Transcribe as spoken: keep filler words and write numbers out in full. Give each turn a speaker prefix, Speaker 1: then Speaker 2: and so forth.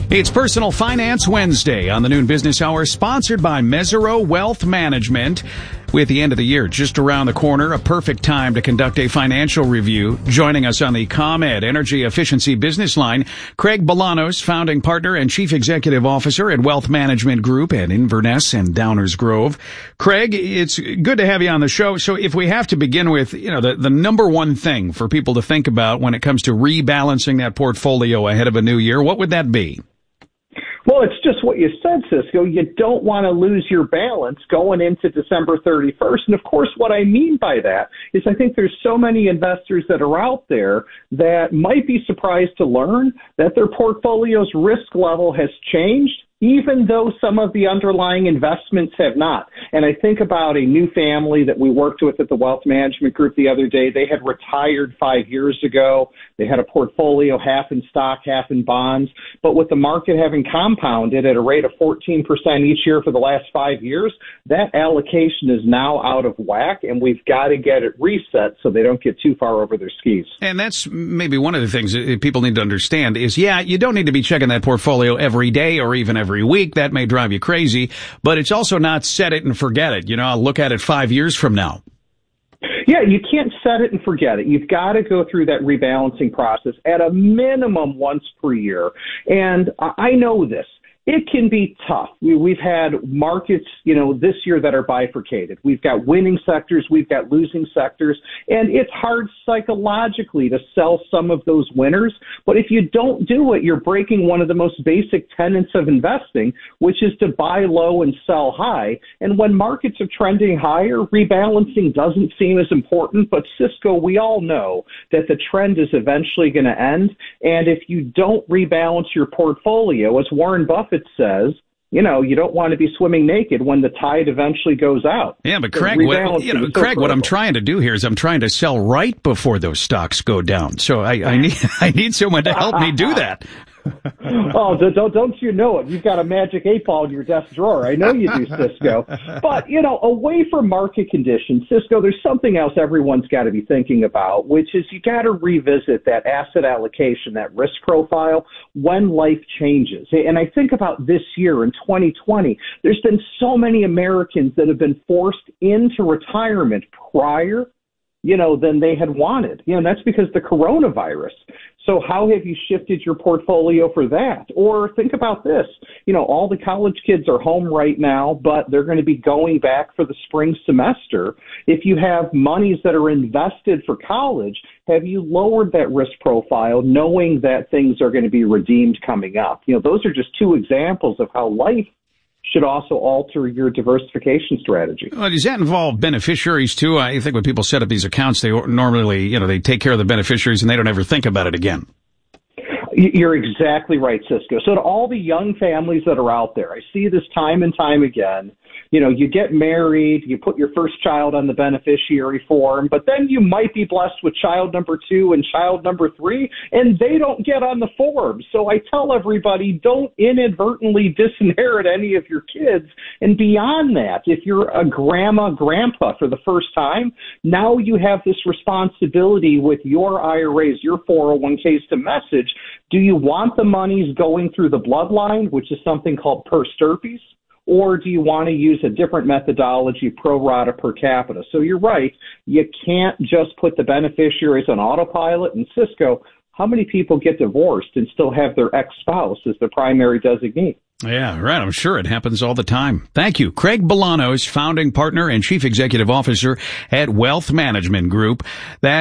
Speaker 1: It's Personal Finance Wednesday on the Noon Business Hour, sponsored by Mesirow Wealth Management. With the end of the year just around the corner, a perfect time to conduct a financial review. Joining us on the ComEd Energy Efficiency Business Line, Craig Bolanos, founding partner and chief executive officer at Wealth Management Group at Inverness and Downers Grove. Craig, it's good to have you on the show. So if we have to begin with, you know, the, the number one thing for people to think about when it comes to rebalancing that portfolio ahead of a new year, what would that be?
Speaker 2: Well, it's just what you said, Cisco. You don't want to lose your balance going into December thirty-first. And, of course, what I mean by that is I think there's so many investors that are out there that might be surprised to learn that their portfolio's risk level has changed, even though some of the underlying investments have not. And I think about a new family that we worked with at the Wealth Management Group the other day. They had retired five years ago. They had a portfolio half in stock, half in bonds. But with the market having compounded at a rate of fourteen percent each year for the last five years, that allocation is now out of whack, and we've got to get it reset so they don't get too far over their skis.
Speaker 1: And that's maybe one of the things that people need to understand is, yeah, you don't need to be checking that portfolio every day or even every every week. That may drive you crazy, but it's also not set it and forget it. You know, I'll look at it five years from now.
Speaker 2: Yeah, you can't set it and forget it. You've got to go through that rebalancing process at a minimum once per year. And I know this. It can be tough. We, we've had markets, you know, this year that are bifurcated. We've got winning sectors, we've got losing sectors, and it's hard psychologically to sell some of those winners. But if you don't do it, you're breaking one of the most basic tenets of investing, which is to buy low and sell high. And when markets are trending higher, rebalancing doesn't seem as important. But Cisco, we all know that the trend is eventually going to end. And if you don't rebalance your portfolio, as Warren Buffett says, you know, you don't want to be swimming naked when the tide eventually goes out.
Speaker 1: Yeah, but Craig, what, you know, Craig, what I'm trying to do here is I'm trying to sell right before those stocks go down. So I, I need I need someone to help me do that.
Speaker 2: Oh, don't, don't you know it? You've got a magic eight ball in your desk drawer. I know you do, Cisco. But, you know, away from market conditions, Cisco, there's something else everyone's got to be thinking about, which is you got to revisit that asset allocation, that risk profile when life changes. And I think about this year in twenty twenty, there's been so many Americans that have been forced into retirement prior you know, than they had wanted. You know, and that's because the coronavirus. So how have you shifted your portfolio for that? Or think about this. You know, all the college kids are home right now, but they're going to be going back for the spring semester. If you have monies that are invested for college, have you lowered that risk profile knowing that things are going to be redeemed coming up? You know, those are just two examples of how life should also alter your diversification strategy.
Speaker 1: Well, does that involve beneficiaries too? I think when people set up these accounts, they normally, you know, they take care of the beneficiaries and they don't ever think about it again.
Speaker 2: You're exactly right, Cisco. So to all the young families that are out there, I see this time and time again. You know, you get married, you put your first child on the beneficiary form, but then you might be blessed with child number two and child number three, and they don't get on the form. So I tell everybody, don't inadvertently disinherit any of your kids. And beyond that, if you're a grandma, grandpa for the first time, now you have this responsibility with your I R As, your four oh one k's to message, do you want the monies going through the bloodline, which is something called per stirpes? Or do you want to use a different methodology, pro rata per capita? So you're right. You can't just put the beneficiaries on autopilot. And Cisco, how many people get divorced and still have their ex-spouse as the primary designee?
Speaker 1: Yeah, right. I'm sure it happens all the time. Thank you. Craig Bolanos, founding partner and chief executive officer at Wealth Management Group. That